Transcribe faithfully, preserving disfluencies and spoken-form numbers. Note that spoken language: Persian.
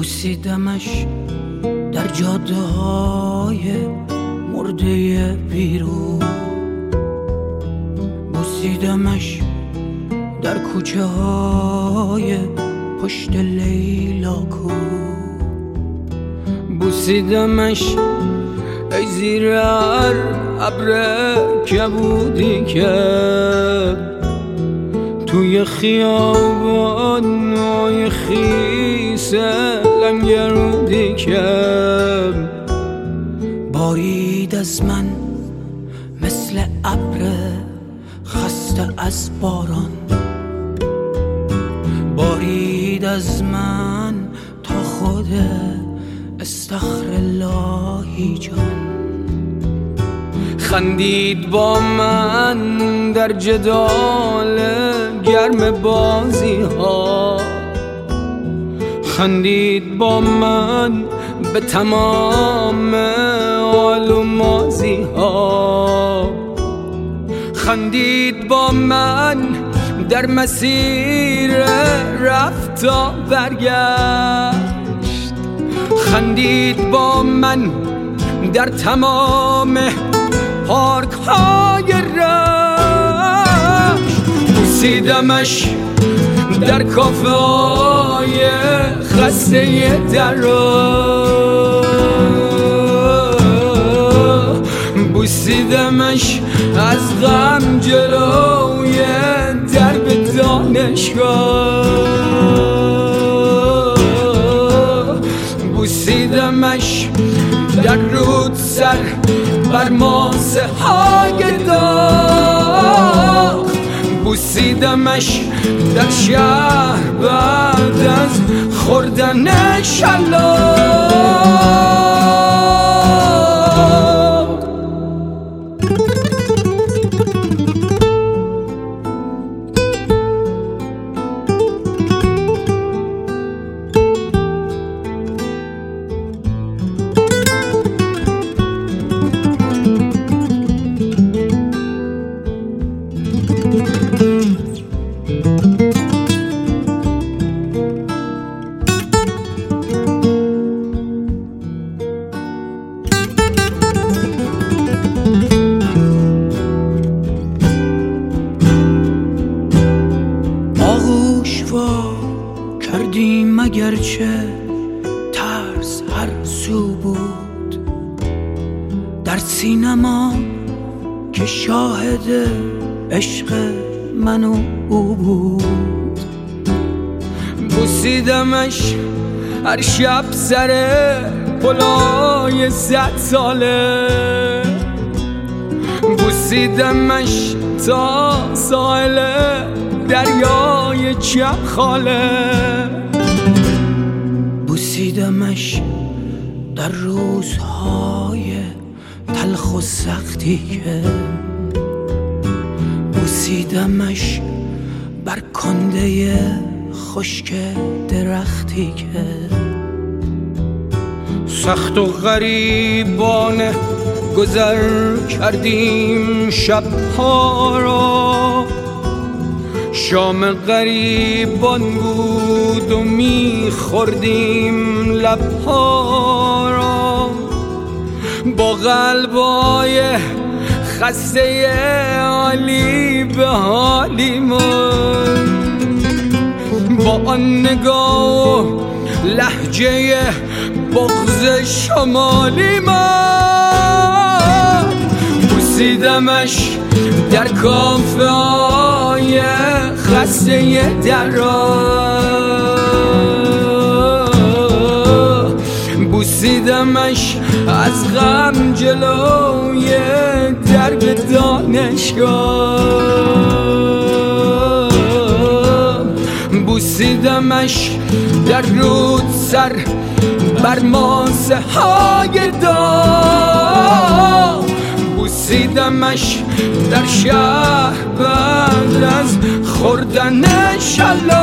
بوسیدمش در جاده های مرده بیرون، بوسیدمش در کوچه های پشت لیلاکو، بوسیدمش ای زیر هر ابر کبودی که توی خیابان‌های خیس لنگرودی که بارید از من مثل ابر خسته از باران، بارید از من تا خود استغفراللهی جان، خندید با من در جدال گرم بازی ها، خندید با من به تمام حال و مازی ها، خندید با من در مسیر رفت تا برگشت، خندید با من در تمام پارک های رشت، بوسیدمش در کافه های خسته درا، بوسیدمش از غم جلوی درب دانشگاه، بوسیدمش در رود سر بر ماسه های داغ، بوسیدمش در شهر بعد از خوردن شلاق. کردیم اگرچه ترس هر سو بود، در سینما که شاهد عشق من و او بود، بوسیدمش هر شب سر پلای صد ساله، بوسیدمش تا ساحل دریای چمخاله، بوسیدمش در روزهای تلخ و سختی که، بوسیدمش بر کنده خشک درختی که، سخت و غریبانه گذر کردیم شبها را، شام غریبان بود و میخوردیم لبها را، با قلبای خسته حالی به حالی من، با آن نگاه و لهجه بغض شمالی من، بوسیدمش در کافه های خسته درا، بوسیدمش از غم جلوی درب دانشگاه، بوسیدمش در رود سر بر ماسه های داغ، بوسیدمش در شهر بعد از خوردن شلاق.